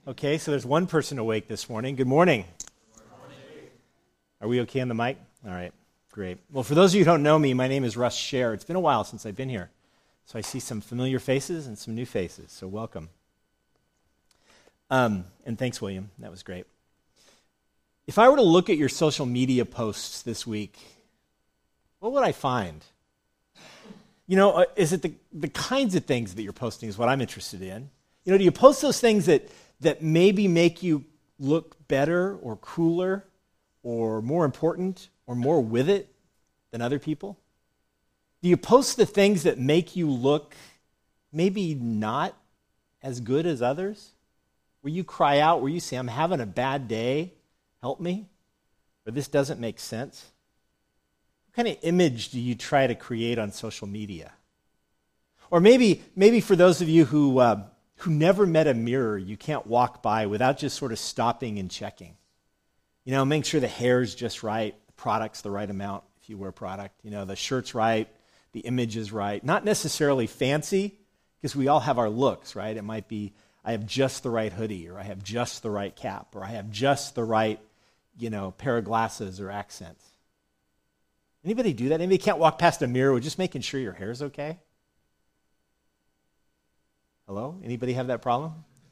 Okay, so there's one person awake this morning. Good morning. Are we okay on the mic? All right, great. Well, for those of you who don't know me, my name is Russ Scher. It's been a while since I've been here. So I see some familiar faces and some new faces, so welcome. And thanks, William. That was great. If I were to look at your social media posts this week, what would I find? You know, is it the kinds of things that you're posting is what I'm interested in? You know, do you post those things that maybe make you look better or cooler or more important or more with it than other people? Do you post the things that make you look maybe not as good as others? Where you cry out, where you say, I'm having a bad day, help me? Or this doesn't make sense? What kind of image do you try to create on social media? Or maybe for those of you who never met a mirror you can't walk by without just sort of stopping and checking. You know, make sure the hair's just right, the product's the right amount if you wear product. You know, the shirt's right, the image is right. Not necessarily fancy, because we all have our looks, right? It might be, I have just the right hoodie, or I have just the right cap, or I have just the right, pair of glasses or accents. Anybody do that? Anybody can't walk past a mirror with just making sure your hair's okay? Hello? Anybody have that problem?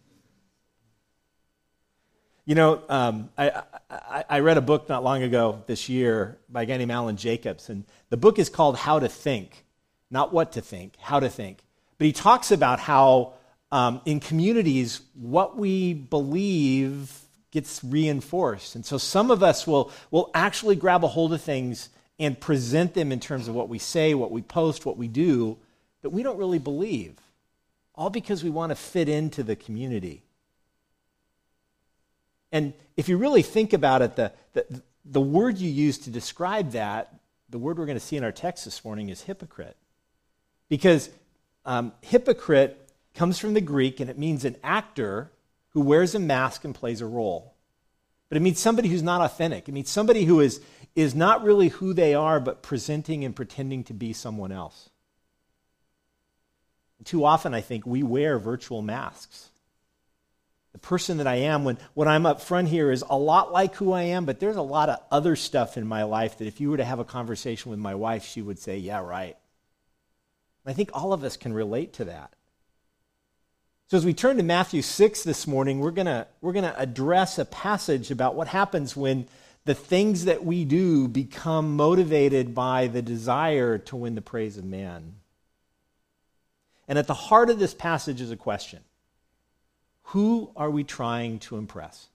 You know, I read a book not long ago this year by a guy named Alan Jacobs, and the book is called How to Think. Not what to think, how to think. But he talks about how in communities, what we believe gets reinforced. And so some of us will actually grab a hold of things and present them in terms of what we say, what we post, what we do, that we don't really believe. All because we want to fit into the community. And if you really think about it, the word you use to describe that, the word we're going to see in our text this morning is hypocrite. Because hypocrite comes from the Greek, and it means an actor who wears a mask and plays a role. But it means somebody who's not authentic. It means somebody who is not really who they are, but presenting and pretending to be someone else. Too often, I think, we wear virtual masks. The person that I am, when I'm up front here, is a lot like who I am, but there's a lot of other stuff in my life that if you were to have a conversation with my wife, she would say, yeah, right. And I think all of us can relate to that. So as we turn to Matthew 6 this morning, we're gonna address a passage about what happens when the things that we do become motivated by the desire to win the praise of man. And at the heart of this passage is a question. Who are we trying to impress?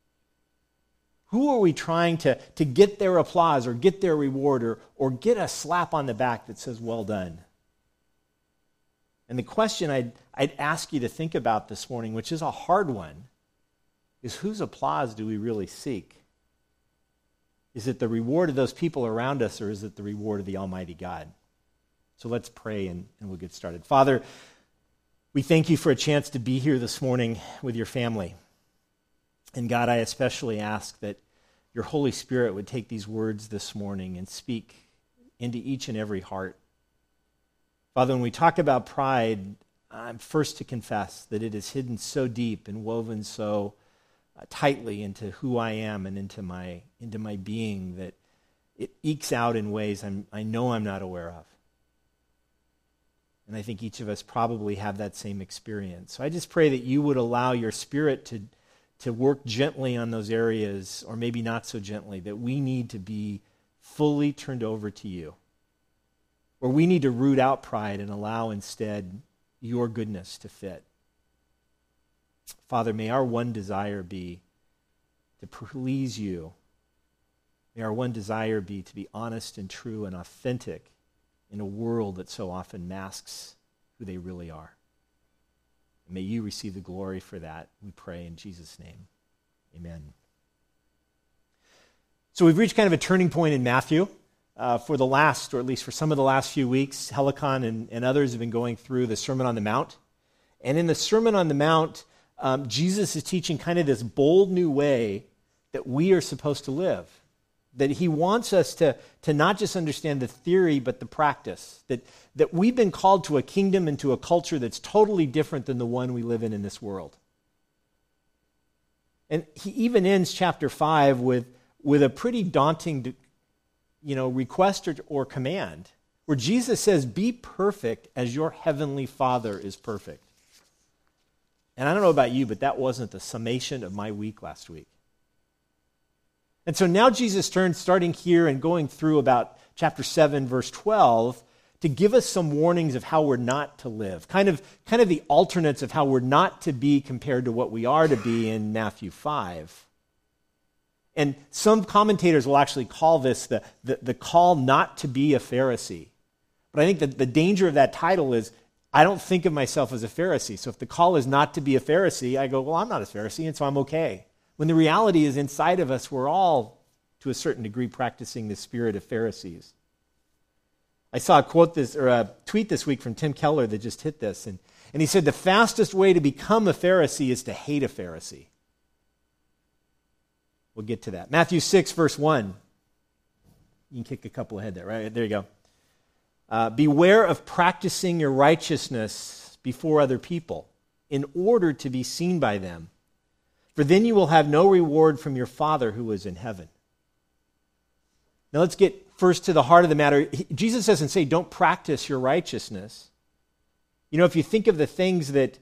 Who are we trying to get their applause or get their reward or get a slap on the back that says, well done? And the question I'd ask you to think about this morning, which is a hard one, is whose applause do we really seek? Is it the reward of those people around us, or is it the reward of the Almighty God? So let's pray and we'll get started. Father, we thank you for a chance to be here this morning with your family. And God, I especially ask that your Holy Spirit would take these words this morning and speak into each and every heart. Father, when we talk about pride, I'm first to confess that it is hidden so deep and woven so tightly into who I am and into my being that it ekes out in ways I know I'm not aware of. And I think each of us probably have that same experience. So I just pray that you would allow your Spirit to work gently on those areas, or maybe not so gently, that we need to be fully turned over to you. Or we need to root out pride and allow instead your goodness to fit. Father, may our one desire be to please you. May our one desire be to be honest and true and authentic in a world that so often masks who they really are. And may you receive the glory for that, we pray in Jesus' name. Amen. So we've reached kind of a turning point in Matthew. For the last, or at least for some of the last few weeks, Helicon and others have been going through the Sermon on the Mount. And in the Sermon on the Mount, Jesus is teaching kind of this bold new way that we are supposed to live. That he wants us to not just understand the theory, but the practice. That we've been called to a kingdom and to a culture that's totally different than the one we live in this world. And he even ends chapter 5 with a pretty daunting request or command, where Jesus says, be perfect as your heavenly Father is perfect. And I don't know about you, but that wasn't the summation of my week last week. And so now Jesus turns, starting here and going through about chapter 7, verse 12, to give us some warnings of how we're not to live, kind of the alternates of how we're not to be compared to what we are to be in Matthew 5. And some commentators will actually call this the call not to be a Pharisee. But I think that the danger of that title is, I don't think of myself as a Pharisee. So if the call is not to be a Pharisee, I go, well, I'm not a Pharisee, and so I'm okay. When the reality is inside of us, we're all, to a certain degree, practicing the spirit of Pharisees. I saw a tweet this week from Tim Keller that just hit this, and he said the fastest way to become a Pharisee is to hate a Pharisee. We'll get to that. Matthew 6, verse 1. You can kick a couple ahead there, right? There you go. Beware of practicing your righteousness before other people in order to be seen by them, for then you will have no reward from your Father who is in heaven. Now let's get first to the heart of the matter. Jesus doesn't say don't practice your righteousness. You know, if you think of the things that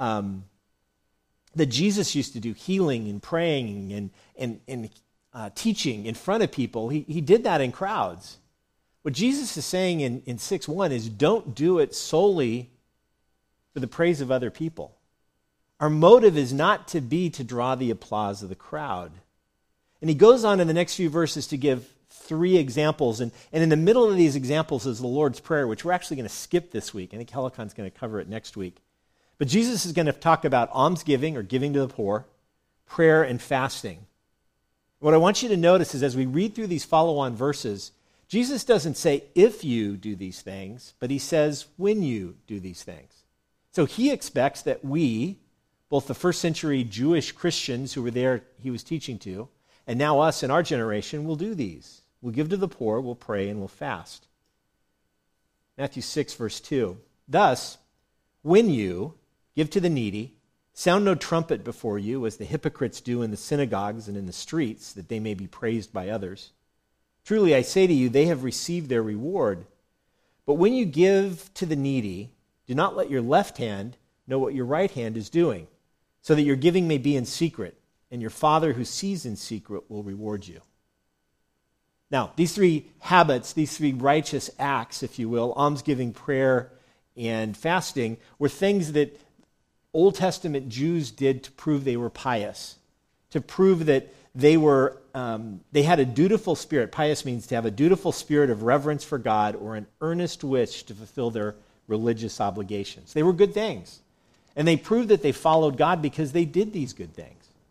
Jesus used to do, healing and praying and teaching in front of people, he did that in crowds. What Jesus is saying in 6:1 is don't do it solely for the praise of other people. Our motive is not to be to draw the applause of the crowd. And he goes on in the next few verses to give 3 examples. And in the middle of these examples is the Lord's Prayer, which we're actually going to skip this week. I think Helicon's going to cover it next week. But Jesus is going to talk about almsgiving or giving to the poor, prayer, and fasting. What I want you to notice is as we read through these follow-on verses, Jesus doesn't say if you do these things, but he says when you do these things. So he expects that we, both the first century Jewish Christians who were there he was teaching to, and now us in our generation, will do these. We'll give to the poor, we'll pray, and we'll fast. Matthew 6, verse 2. Thus, when you give to the needy, sound no trumpet before you, as the hypocrites do in the synagogues and in the streets, that they may be praised by others. Truly, I say to you, they have received their reward. But when you give to the needy, do not let your left hand know what your right hand is doing, so that your giving may be in secret, and your Father who sees in secret will reward you. Now, these 3 habits, these 3 righteous acts, if you will, almsgiving, prayer, and fasting, were things that Old Testament Jews did to prove they were pious, to prove that they had a dutiful spirit. Pious means to have a dutiful spirit of reverence for God or an earnest wish to fulfill their religious obligations. They were good things. And they proved that they followed God because they did these good things.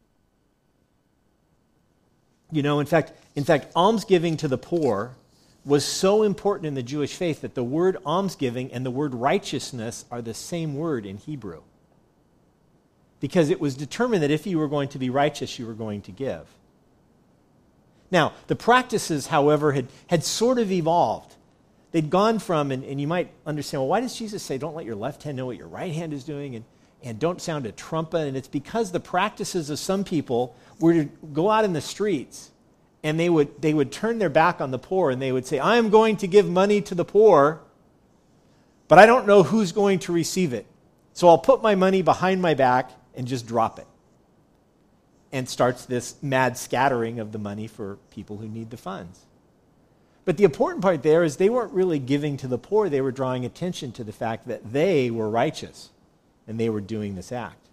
You know, in fact, almsgiving to the poor was so important in the Jewish faith that the word almsgiving and the word righteousness are the same word in Hebrew. Because it was determined that if you were going to be righteous, you were going to give. Now, the practices, however, had sort of evolved. They'd gone from, and you might understand, well, why does Jesus say don't let your left hand know what your right hand is doing, and don't sound a trumpet? And it's because the practices of some people were to go out in the streets, and they would turn their back on the poor, and they would say, I am going to give money to the poor, but I don't know who's going to receive it. So I'll put my money behind my back and just drop it. And starts this mad scattering of the money for people who need the funds. But the important part there is they weren't really giving to the poor. They were drawing attention to the fact that they were righteous and they were doing this act.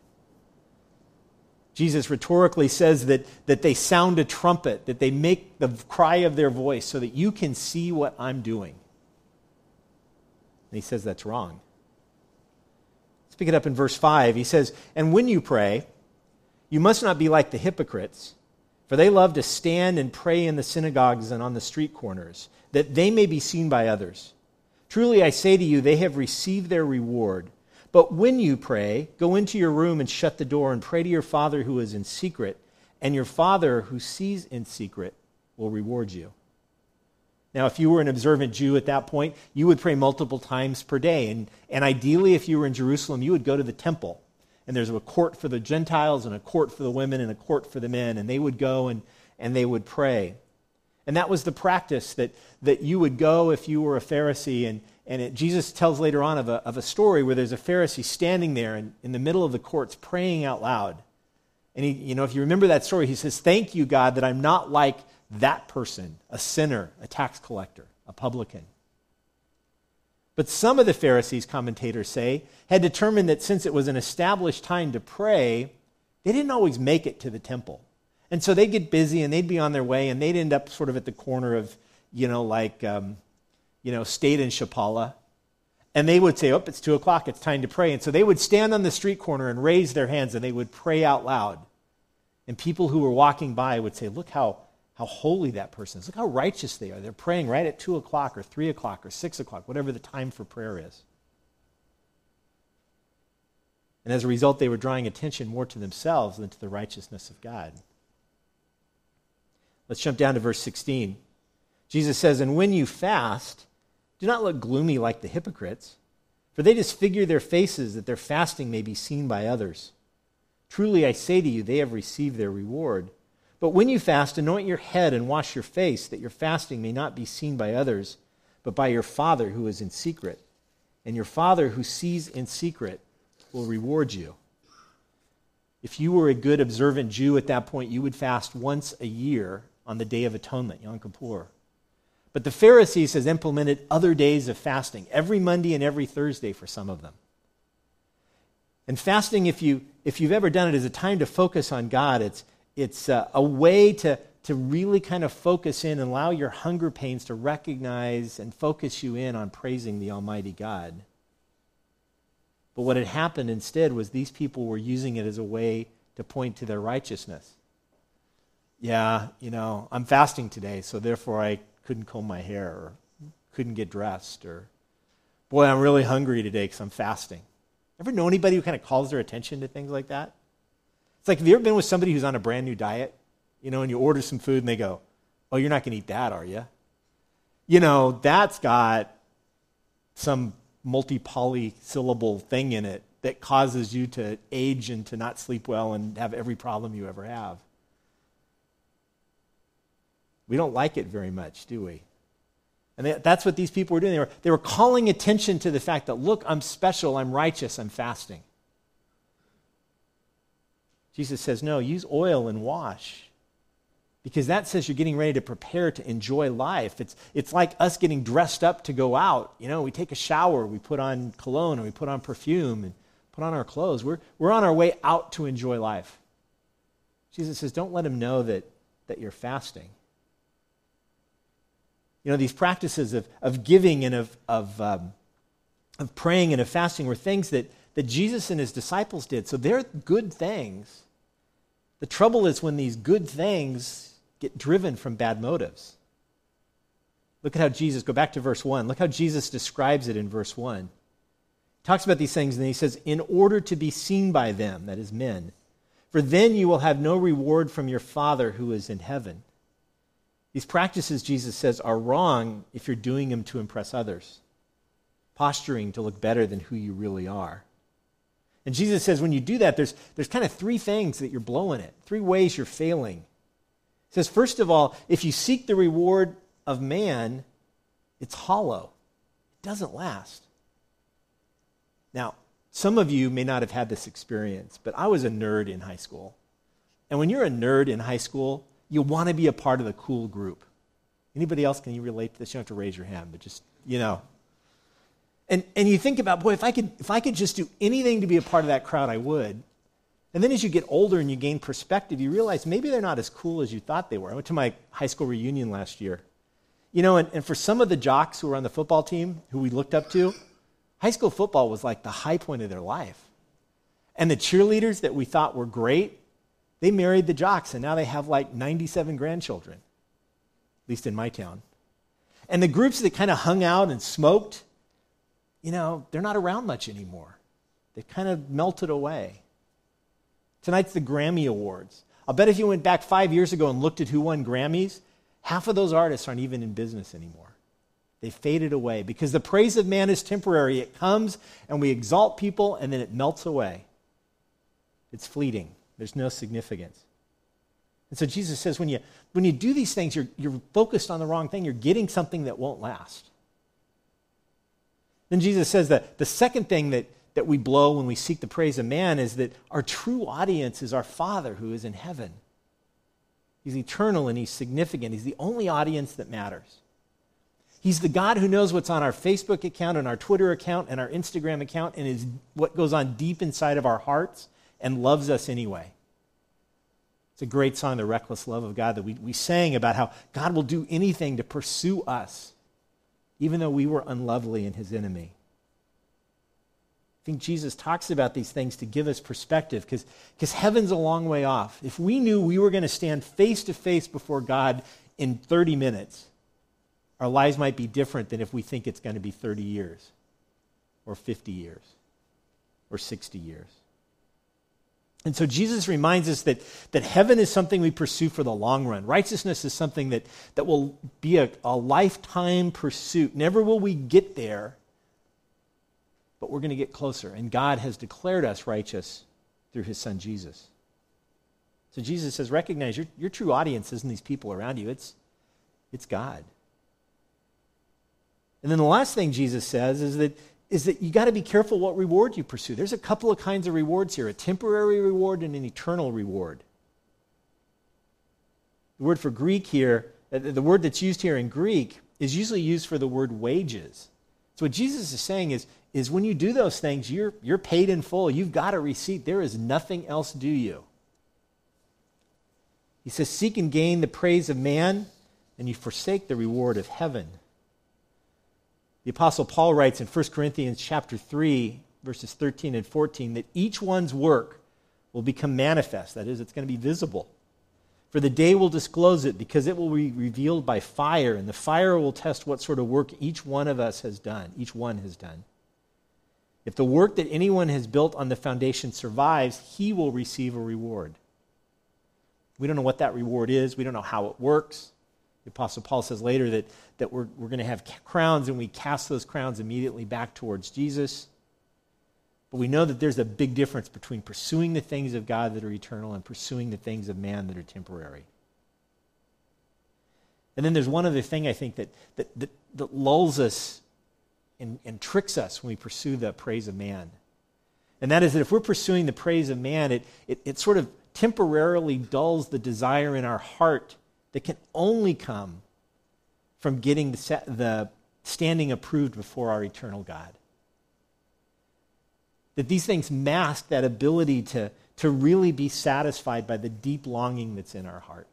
Jesus rhetorically says that they sound a trumpet, that they make the cry of their voice so that you can see what I'm doing. And he says that's wrong. Let's pick it up in verse 5. He says, and when you pray, you must not be like the hypocrites, for they love to stand and pray in the synagogues and on the street corners, that they may be seen by others. Truly I say to you, they have received their reward. But when you pray, go into your room and shut the door and pray to your Father who is in secret, and your Father who sees in secret will reward you. Now, if you were an observant Jew at that point, you would pray multiple times per day. And ideally, if you were in Jerusalem, you would go to the temple. and there's a court for the Gentiles and a court for the women and a court for the men, and they would go and they would pray. And that was the practice that you would go if you were a Pharisee. Jesus tells later on of a story where there's a Pharisee standing there in the middle of the courts praying out loud. And he, if you remember that story, he says, "Thank you, God, that I'm not like that person, a sinner, a tax collector, a publican." But some of the Pharisees, commentators say, had determined that since it was an established time to pray, they didn't always make it to the temple. And so they'd get busy and they'd be on their way and they'd end up sort of at the corner of, State and Chapala. And they would say, "Oh, it's 2 o'clock, it's time to pray." And so they would stand on the street corner and raise their hands and they would pray out loud. And people who were walking by would say, "Look how holy that person is. Look how righteous they are. They're praying right at 2 o'clock or 3 o'clock or 6 o'clock, whatever the time for prayer is." And as a result, they were drawing attention more to themselves than to the righteousness of God. Let's jump down to verse 16. Jesus says, "And when you fast, do not look gloomy like the hypocrites, for they disfigure their faces that their fasting may be seen by others. Truly I say to you, they have received their reward. But when you fast, anoint your head and wash your face, that your fasting may not be seen by others, but by your Father who is in secret. And your Father who sees in secret will reward you." If you were a good observant Jew at that point, you would fast once a year on the Day of Atonement, Yom Kippur. But the Pharisees has implemented other days of fasting, every Monday and every Thursday for some of them. And fasting, if you've ever done it, is a time to focus on God. It's a way to really kind of focus in and allow your hunger pains to recognize and focus you in on praising the Almighty God. But what had happened instead was these people were using it as a way to point to their righteousness. "Yeah, I'm fasting today, so therefore I couldn't comb my hair or couldn't get dressed," or "Boy, I'm really hungry today because I'm fasting." Ever know anybody who kind of calls their attention to things like that? It's like, have you ever been with somebody who's on a brand new diet, and you order some food and they go, "Oh, you're not going to eat that, are you?" That's got some multi-polysyllable thing in it that causes you to age and to not sleep well and have every problem you ever have. We don't like it very much, do we? And that's what these people were doing. They were calling attention to the fact that, look, I'm special, I'm righteous, I'm fasting. Jesus says, no, use oil and wash. Because that says you're getting ready to prepare to enjoy life. It's like us getting dressed up to go out. We take a shower, we put on cologne, and we put on perfume, and put on our clothes. We're on our way out to enjoy life. Jesus says, don't let them know that you're fasting. These practices of giving and of praying and of fasting were things that Jesus and his disciples did. So they're good things. The trouble is when these good things get driven from bad motives. Look at how Jesus, go back to verse 1. Look how Jesus describes it in verse 1. He talks about these things and he says, in order to be seen by them, that is men, for then you will have no reward from your Father who is in heaven. These practices, Jesus says, are wrong if you're doing them to impress others, posturing to look better than who you really are. And Jesus says when you do that, there's kind of three things that you're blowing it, three ways you're failing. He says, first of all, if you seek the reward of man, it's hollow. It doesn't last. Now, some of you may not have had this experience, but I was a nerd in high school. And when you're a nerd in high school, you want to be a part of the cool group. Anybody else, can you relate to this? You don't have to raise your hand, but just, And you think about, boy, if I could just do anything to be a part of that crowd, I would. And then as you get older and you gain perspective, you realize maybe they're not as cool as you thought they were. I went to my high school reunion last year. And for some of the jocks who were on the football team, who we looked up to, high school football was like the high point of their life. And the cheerleaders that we thought were great, they married the jocks, and now they have like 97 grandchildren, at least in my town. And the groups that kind of hung out and smoked, they're not around much anymore. They've kind of melted away. Tonight's the Grammy Awards. I'll bet if you went back 5 years ago and looked at who won Grammys, half of those artists aren't even in business anymore. They faded away because the praise of man is temporary. It comes and we exalt people and then it melts away. It's fleeting. There's no significance. And so Jesus says when you do these things, you're focused on the wrong thing. You're getting something that won't last. Then Jesus says that the second thing that we blow when we seek the praise of man is that our true audience is our Father who is in heaven. He's eternal and he's significant. He's the only audience that matters. He's the God who knows what's on our Facebook account and our Twitter account and our Instagram account and is what goes on deep inside of our hearts and loves us anyway. It's a great song, The Reckless Love of God, that we sang about how God will do anything to pursue us, even though we were unlovely and his enemy. I think Jesus talks about these things to give us perspective because heaven's a long way off. If we knew we were going to stand face to face before God in 30 minutes, our lives might be different than if we think it's going to be 30 years or 50 years or 60 years. And so Jesus reminds us that heaven is something we pursue for the long run. Righteousness is something that will be a lifetime pursuit. Never will we get there, but we're going to get closer. And God has declared us righteous through his son Jesus. So Jesus says, recognize your true audience isn't these people around you. It's God. And then the last thing Jesus says is that you got to be careful what reward you pursue. There's a couple of kinds of rewards here, a temporary reward and an eternal reward. The word for Greek here, the word that's used here in Greek is usually used for the word wages. So what Jesus is saying is when you do those things, you're paid in full. You've got a receipt. There is nothing else due you. He says, seek and gain the praise of man, and you forsake the reward of heaven. The Apostle Paul writes in 1 Corinthians chapter 3, verses 13 and 14, that each one's work will become manifest. That is, it's going to be visible. For the day will disclose it, because it will be revealed by fire, and the fire will test what sort of work each one has done. If the work that anyone has built on the foundation survives, he will receive a reward. We don't know what that reward is. We don't know how it works. The Apostle Paul says later that we're going to have crowns, and we cast those crowns immediately back towards Jesus. But we know that there's a big difference between pursuing the things of God that are eternal and pursuing the things of man that are temporary. And then there's one other thing I think that lulls us and tricks us when we pursue the praise of man. And that is that if we're pursuing the praise of man, it sort of temporarily dulls the desire in our heart that can only come from getting the standing approved before our eternal God. That these things mask that ability to really be satisfied by the deep longing that's in our heart.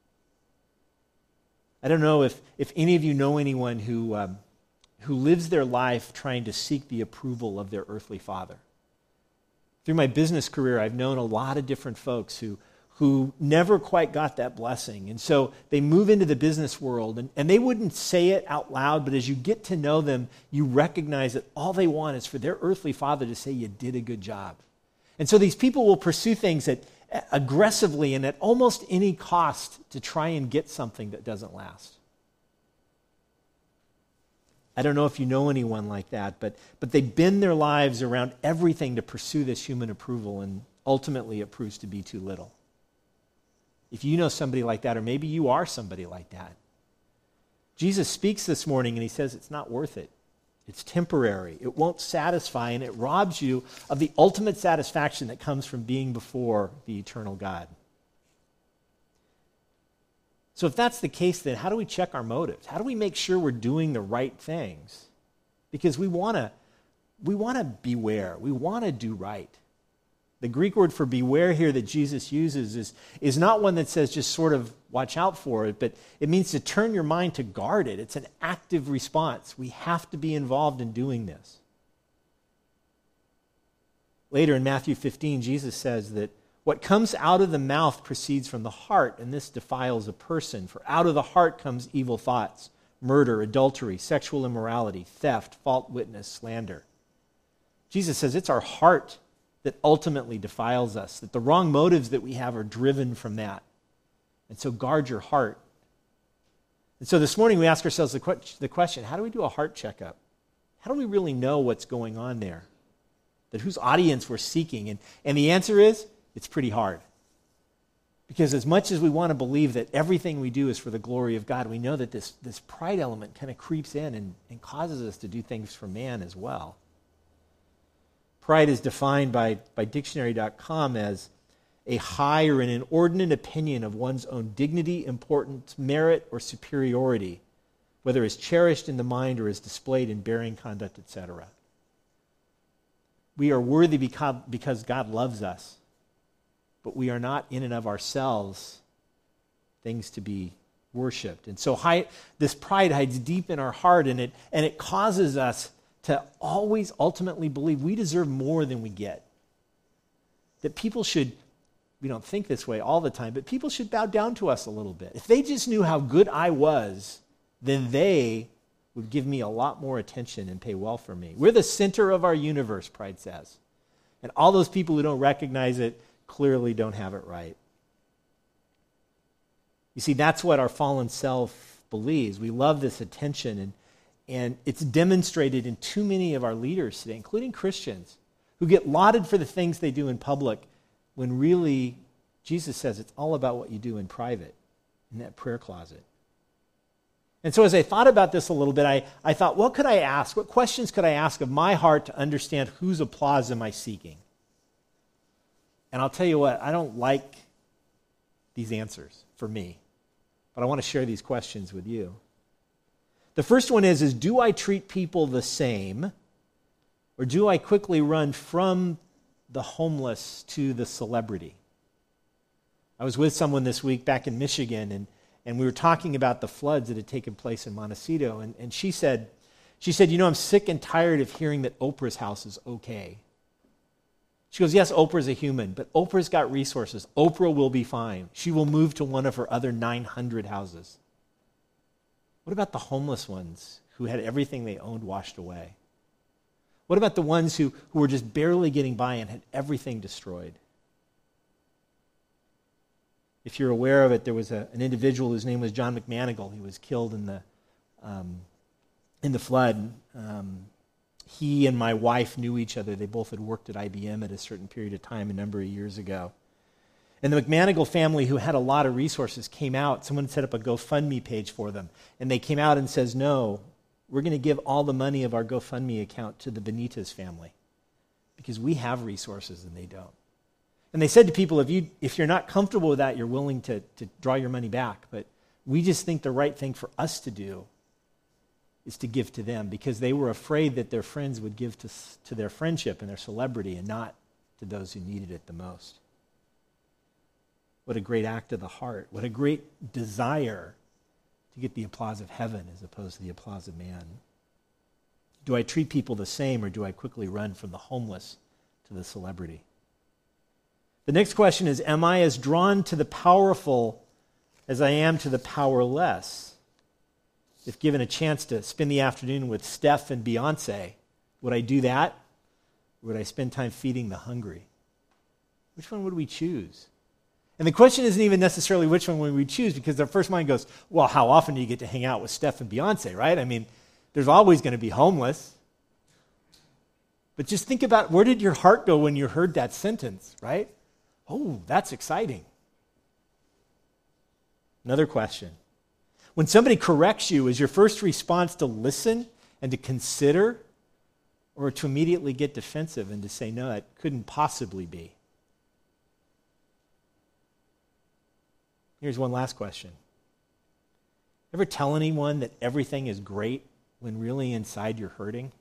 I don't know if any of you know anyone who lives their life trying to seek the approval of their earthly father. Through my business career, I've known a lot of different folks who never quite got that blessing. And so they move into the business world, and they wouldn't say it out loud, but as you get to know them, you recognize that all they want is for their earthly father to say, you did a good job. And so these people will pursue things aggressively and at almost any cost to try and get something that doesn't last. I don't know if you know anyone like that, but they bend their lives around everything to pursue this human approval, and ultimately it proves to be too little. If you know somebody like that, or maybe you are somebody like that, Jesus speaks this morning and he says it's not worth it. It's temporary. It won't satisfy, and it robs you of the ultimate satisfaction that comes from being before the eternal God. So if that's the case, then how do we check our motives? How do we make sure we're doing the right things? Because we want to beware. We want to do right. The Greek word for beware here that Jesus uses is not one that says just sort of watch out for it, but it means to turn your mind to guard it. It's an active response. We have to be involved in doing this. Later in Matthew 15, Jesus says that what comes out of the mouth proceeds from the heart, and this defiles a person. For out of the heart comes evil thoughts, murder, adultery, sexual immorality, theft, false witness, slander. Jesus says it's our heart that ultimately defiles us, that the wrong motives that we have are driven from that. And so guard your heart. And so this morning we ask ourselves the question, how do we do a heart checkup? How do we really know what's going on there? That whose audience we're seeking? And the answer is, it's pretty hard. Because as much as we want to believe that everything we do is for the glory of God, we know that this pride element kind of creeps in and causes us to do things for man as well. Pride is defined by dictionary.com as a high or an inordinate opinion of one's own dignity, importance, merit, or superiority, whether is cherished in the mind or is displayed in bearing, conduct, etc. We are worthy because God loves us, but we are not in and of ourselves things to be worshipped. And so this pride hides deep in our heart, and it causes us to always ultimately believe we deserve more than we get. That people should, we don't think this way all the time, but people should bow down to us a little bit. If they just knew how good I was, then they would give me a lot more attention and pay well for me. We're the center of our universe, pride says. And all those people who don't recognize it clearly don't have it right. You see, that's what our fallen self believes. We love this attention, and it's demonstrated in too many of our leaders today, including Christians, who get lauded for the things they do in public, when really, Jesus says it's all about what you do in private, in that prayer closet. And so as I thought about this a little bit, I thought, what could I ask? What questions could I ask of my heart to understand whose applause am I seeking? And I'll tell you what, I don't like these answers for me, but I want to share these questions with you. The first one is do I treat people the same, or do I quickly run from the homeless to the celebrity? I was with someone this week back in Michigan, and we were talking about the floods that had taken place in Montecito, and she said, I'm sick and tired of hearing that Oprah's house is okay. She goes, yes, Oprah's a human, but Oprah's got resources. Oprah will be fine. She will move to one of her other 900 houses. What about the homeless ones who had everything they owned washed away? What about the ones who were just barely getting by and had everything destroyed? If you're aware of it, there was an individual whose name was John McManigal. He was killed in the flood. He and my wife knew each other. They both had worked at IBM at a certain period of time a number of years ago. And the McManigal family, who had a lot of resources, came out. Someone set up a GoFundMe page for them. And they came out and says, no, we're going to give all the money of our GoFundMe account to the Benitez family because we have resources and they don't. And they said to people, if you're not comfortable with that, you're willing to draw your money back. But we just think the right thing for us to do is to give to them because they were afraid that their friends would give to their friendship and their celebrity and not to those who needed it the most. What a great act of the heart. What a great desire to get the applause of heaven as opposed to the applause of man. Do I treat people the same, or do I quickly run from the homeless to the celebrity? The next question is, am I as drawn to the powerful as I am to the powerless? If given a chance to spend the afternoon with Steph and Beyonce, would I do that? Or would I spend time feeding the hungry? Which one would we choose? And the question isn't even necessarily which one would we choose, because our first mind goes, well, how often do you get to hang out with Steph and Beyonce, right? I mean, there's always going to be homeless. But just think about, where did your heart go when you heard that sentence, right? Oh, that's exciting. Another question. When somebody corrects you, is your first response to listen and to consider, or to immediately get defensive and to say, no, that couldn't possibly be? Here's one last question. Ever tell anyone that everything is great when really inside you're hurting?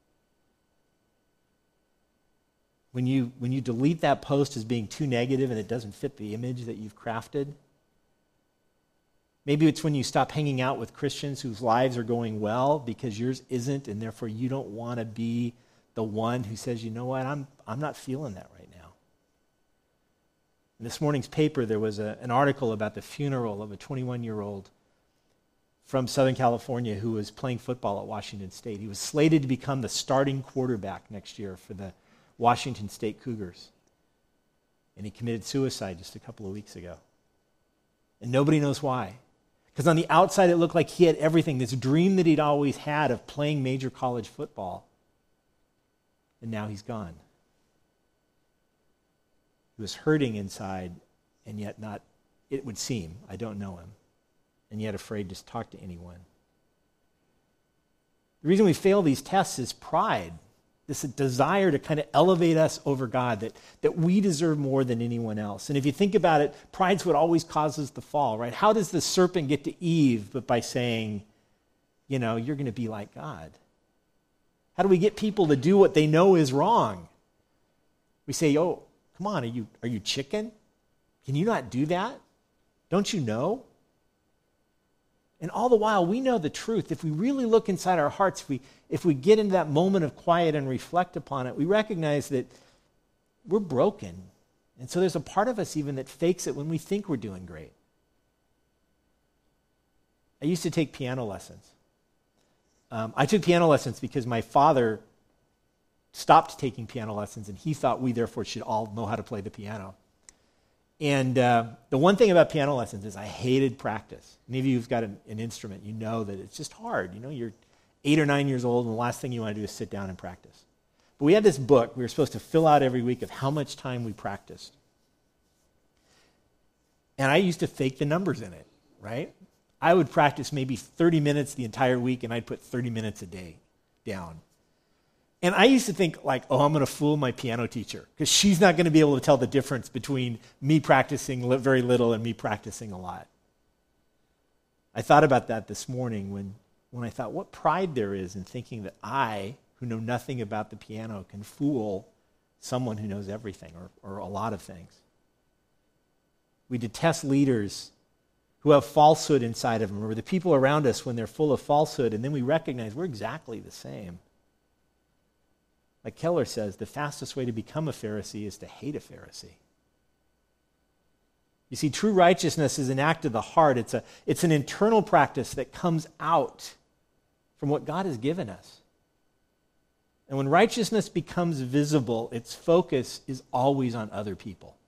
When you delete that post as being too negative and it doesn't fit the image that you've crafted? Maybe it's when you stop hanging out with Christians whose lives are going well because yours isn't, and therefore you don't want to be the one who says, you know what, I'm not feeling that right now. In this morning's paper, there was an article about the funeral of a 21-year-old from Southern California who was playing football at Washington State. He was slated to become the starting quarterback next year for the Washington State Cougars. And he committed suicide just a couple of weeks ago. And nobody knows why. Because on the outside, it looked like he had everything, this dream that he'd always had of playing major college football. And now he's gone. He was hurting inside, and yet not, it would seem, I don't know him, and yet afraid to talk to anyone. The reason we fail these tests is pride, this desire to kind of elevate us over God, that we deserve more than anyone else. And if you think about it, pride's what always causes the fall, right? How does the serpent get to Eve but by saying, you're going to be like God? How do we get people to do what they know is wrong? We say, oh, come on, are you chicken? Can you not do that? Don't you know? And all the while, we know the truth. If we really look inside our hearts, if we get into that moment of quiet and reflect upon it, we recognize that we're broken. And so there's a part of us even that fakes it when we think we're doing great. I used to take piano lessons. I took piano lessons because my father stopped taking piano lessons, and he thought we therefore should all know how to play the piano. And the one thing about piano lessons is I hated practice. Any of you who've got an instrument, you know that it's just hard. You're 8 or 9 years old, and the last thing you want to do is sit down and practice. But we had this book we were supposed to fill out every week of how much time we practiced. And I used to fake the numbers in it, right? I would practice maybe 30 minutes the entire week, and I'd put 30 minutes a day down. And I used to think I'm going to fool my piano teacher because she's not going to be able to tell the difference between me practicing very little and me practicing a lot. I thought about that this morning when I thought what pride there is in thinking that I, who know nothing about the piano, can fool someone who knows everything or a lot of things. We detest leaders who have falsehood inside of them, or the people around us when they're full of falsehood, and then we recognize we're exactly the same. Like Keller says, the fastest way to become a Pharisee is to hate a Pharisee. You see, true righteousness is an act of the heart. It's an internal practice that comes out from what God has given us. And when righteousness becomes visible, its focus is always on other people.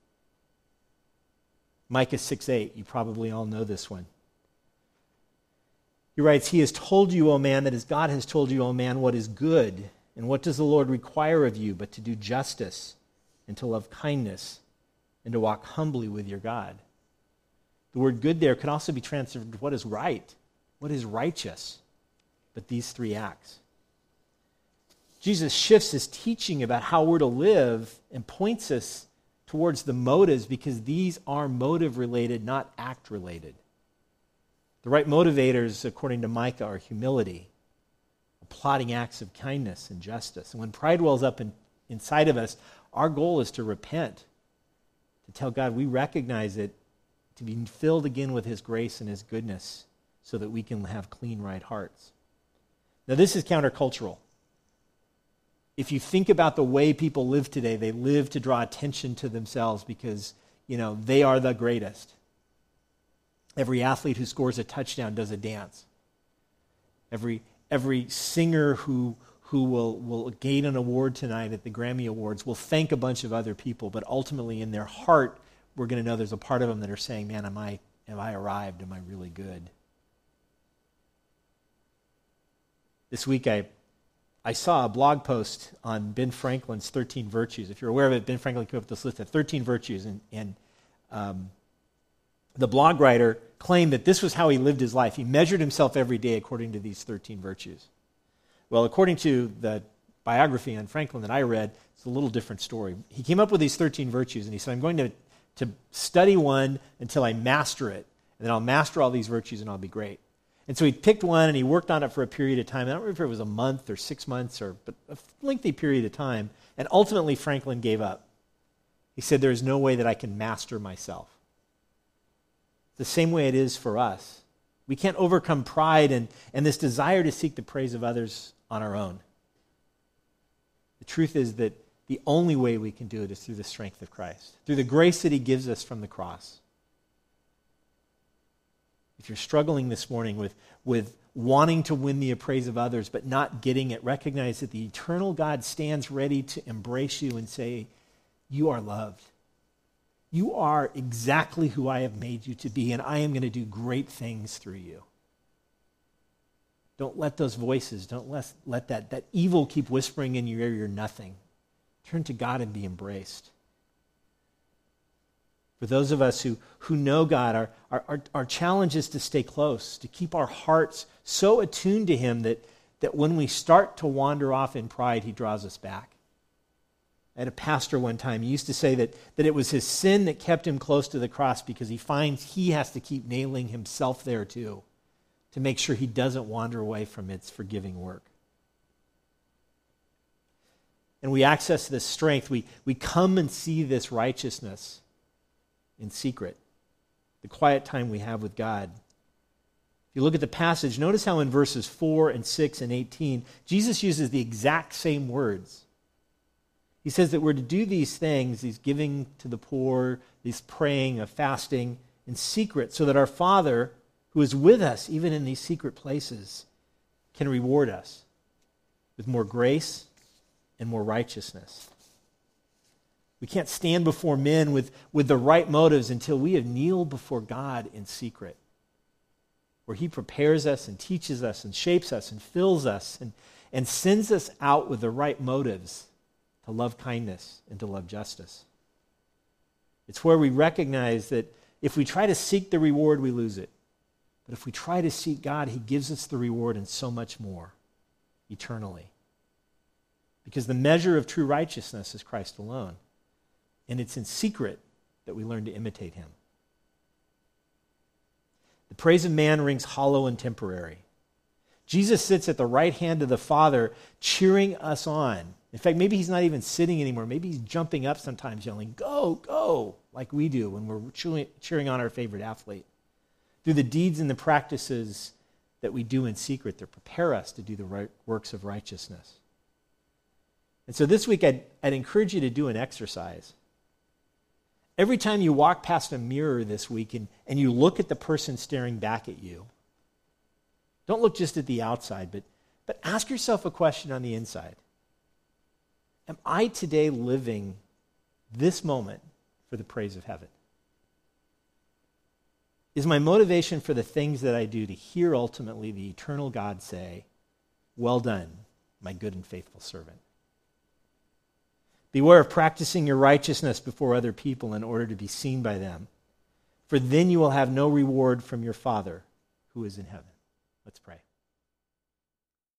Micah 6:8, you probably all know this one. He writes, "He has told you, O man, that as God has told you, O man, what is good. And what does the Lord require of you but to do justice and to love kindness and to walk humbly with your God?" The word good there can also be translated to what is right, what is righteous, but these three acts. Jesus shifts his teaching about how we're to live and points us towards the motives because these are motive-related, not act-related. The right motivators, according to Micah, are humility, plotting acts of kindness and justice. And when pride wells up inside of us, our goal is to repent, to tell God we recognize it, to be filled again with his grace and his goodness so that we can have clean, right hearts. Now, this is countercultural. If you think about the way people live today, they live to draw attention to themselves because, they are the greatest. Every athlete who scores a touchdown does a dance. Every singer who will gain an award tonight at the Grammy Awards will thank a bunch of other people, but ultimately in their heart, we're going to know there's a part of them that are saying, man, have I arrived? Am I really good? This week I saw a blog post on Ben Franklin's 13 Virtues. If you're aware of it, Ben Franklin came up with this list of 13 virtues, and the blog writer claimed that this was how he lived his life. He measured himself every day according to these 13 virtues. Well, according to the biography on Franklin that I read, it's a little different story. He came up with these 13 virtues, and he said, I'm going to study one until I master it, and then I'll master all these virtues, and I'll be great. And so he picked one, and he worked on it for a period of time. I don't remember if it was a month or 6 months, but a lengthy period of time, and ultimately Franklin gave up. He said, there is no way that I can master myself. The same way it is for us. We can't overcome pride and this desire to seek the praise of others on our own. The truth is that the only way we can do it is through the strength of Christ, through the grace that he gives us from the cross. If you're struggling this morning with wanting to win the praise of others but not getting it, recognize that the eternal God stands ready to embrace you and say, you are loved. You are exactly who I have made you to be, and I am going to do great things through you. Don't let those voices, don't let that evil keep whispering in your ear, you're nothing. Turn to God and be embraced. For those of us who know God, our challenge is to stay close, to keep our hearts so attuned to him that when we start to wander off in pride, he draws us back. I had a pastor one time, he used to say that it was his sin that kept him close to the cross because he finds he has to keep nailing himself there too to make sure he doesn't wander away from its forgiving work. And we access this strength. We come and see this righteousness in secret, the quiet time we have with God. If you look at the passage, notice how in verses 4 and 6 and 18, Jesus uses the exact same words. He says that we're to do these things, these giving to the poor, these praying, fasting in secret, so that our Father, who is with us even in these secret places, can reward us with more grace and more righteousness. We can't stand before men with the right motives until we have kneeled before God in secret, where he prepares us and teaches us and shapes us and fills us and sends us out with the right motives to love kindness and to love justice. It's where we recognize that if we try to seek the reward, we lose it. But if we try to seek God, he gives us the reward and so much more eternally. Because the measure of true righteousness is Christ alone. And it's in secret that we learn to imitate him. The praise of man rings hollow and temporary. Jesus sits at the right hand of the Father, cheering us on. In fact, maybe he's not even sitting anymore. Maybe he's jumping up sometimes, yelling, "Go, go," like we do when we're cheering on our favorite athlete. Through the deeds and the practices that we do in secret that prepare us to do the right works of righteousness. And so this week, I'd encourage you to do an exercise. Every time you walk past a mirror this week and you look at the person staring back at you, don't look just at the outside, but ask yourself a question on the inside. Am I today living this moment for the praise of heaven? Is my motivation for the things that I do to hear ultimately the eternal God say, "Well done, my good and faithful servant"? Beware of practicing your righteousness before other people in order to be seen by them, for then you will have no reward from your Father who is in heaven. Let's pray.